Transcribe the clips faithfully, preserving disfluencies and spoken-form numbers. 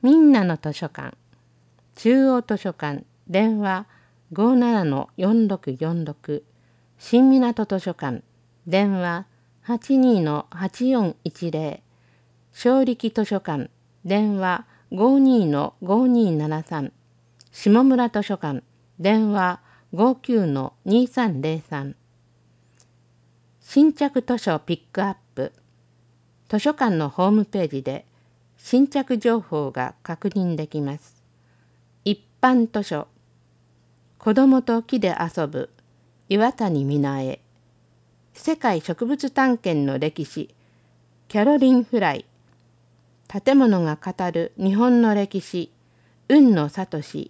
みんなの図書館、中央図書館、電話 ごーななのよんろくよんろく、新港図書館、電話 はちにーのはちよんいちぜろ、正力図書館、電話 ごーにーのごーにーななさん、下村図書館、電話 ごーきゅうのにーさんぜろさん。新着図書ピックアップ。図書館のホームページで新着情報が確認できます。一般図書、子どもと木で遊ぶ、岩谷美奈恵。世界植物探検の歴史、キャロリン・フライ。建物が語る日本の歴史、海野聡。為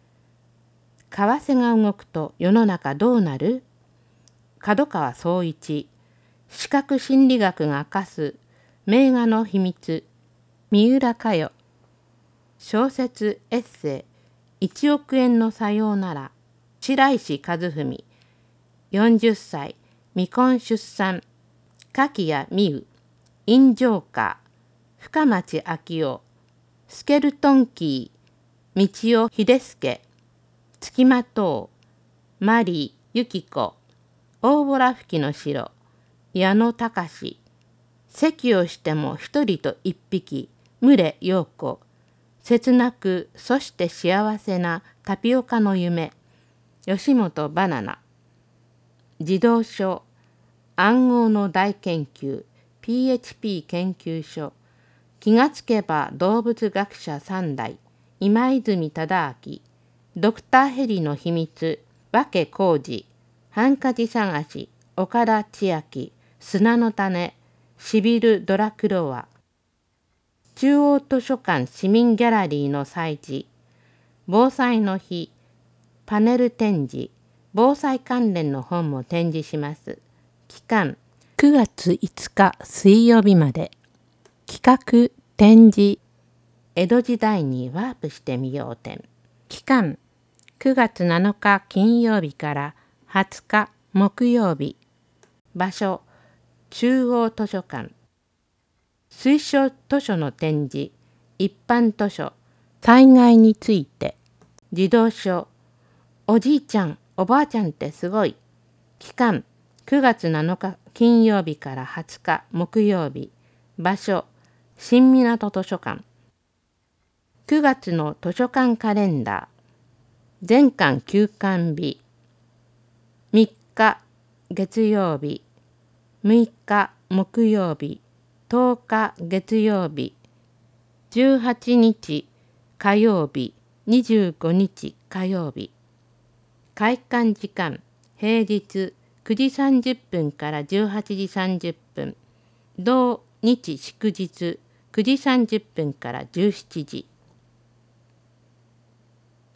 替が動くと世の中どうなる？角川総一。視覚心理学が明かす名画の秘密、三浦佳代。小説エッセイ、いちおくえんのさようなら、白石和文。よんじゅっさい、未婚出産、柿谷美優。インジョーカー、深町昭夫。スケルトンキー、道尾秀介。つきまとう、マリー由紀子。大洞吹きの城、矢野隆。咳をしても一人と一匹、牟礼陽子。切なくそして幸せなタピオカの夢、吉本バナナ。児童書、暗号の大研究、ピーエイチピー 研究所。気がつけば動物学者三代、今泉忠明。ドクターヘリの秘密、和気浩二。ハンカチ探し、岡田千秋。砂の種、シビル・ドラクロワ。中央図書館市民ギャラリーの祭事、防災の日、パネル展示、防災関連の本も展示します。期間、くがついつか水曜日まで。企画、展示、江戸時代にワープしてみよう展。期間、くがつなのか金曜日からはつか木曜日。場所、中央図書館。推奨図書の展示、一般図書、災害について。児童書、おじいちゃん、おばあちゃんってすごい。期間、くがつなのか金曜日からはつか木曜日。場所、新港図書館。くがつの図書館カレンダー。全館休館日。みっか月曜日、むいか木曜日、とおか月曜日、じゅうはちにち火曜日、にじゅうごにち火曜日。開館時間、平日くじさんじゅっぷんからじゅうはちじさんじゅっぷん。同日祝日くじさんじゅっぷんからじゅうしちじ。